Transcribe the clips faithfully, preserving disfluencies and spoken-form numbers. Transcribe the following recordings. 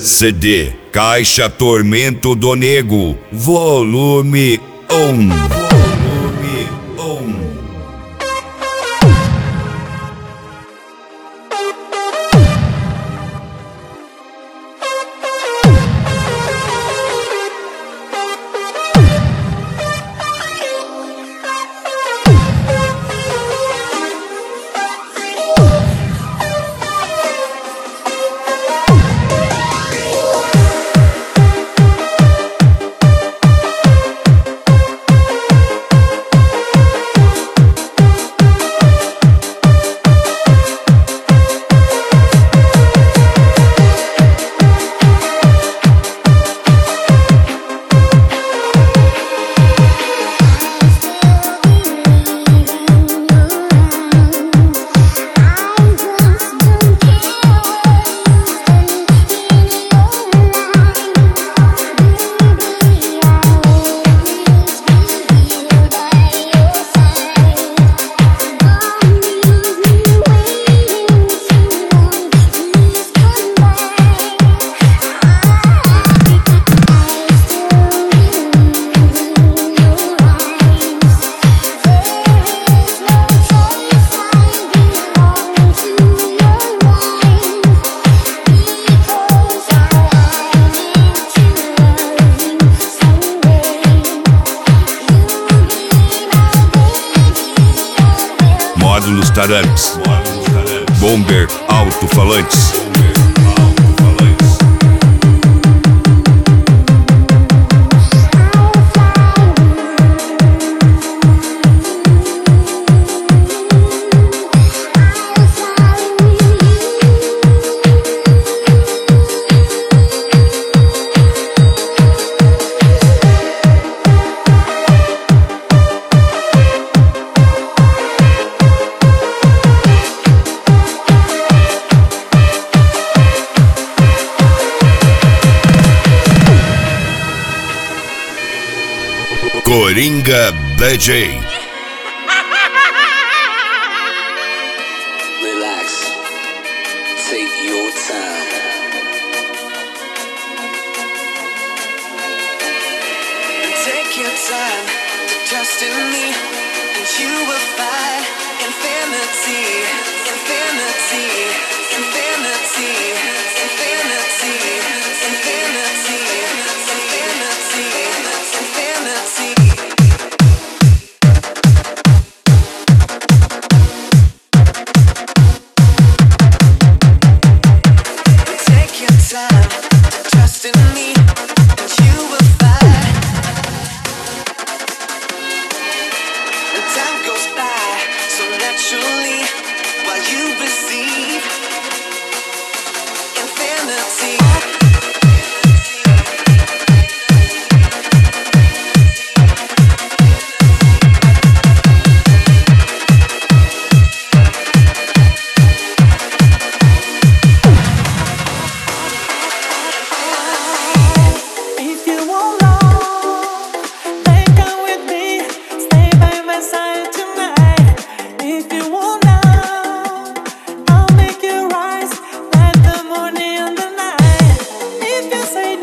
C D Caixa Tormento do Nego, volume um. Volume um. Módulos Tarantes, Bomber Alto-Falantes. Coringa D J. Relax. Take your time. Take your time to trust in me, and you will find infinity, infinity, infinity, infinity, infinity, infinity, infinity.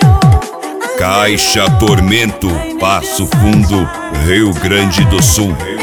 Caixa Tormento, Passo Fundo, Rio Grande do Sul.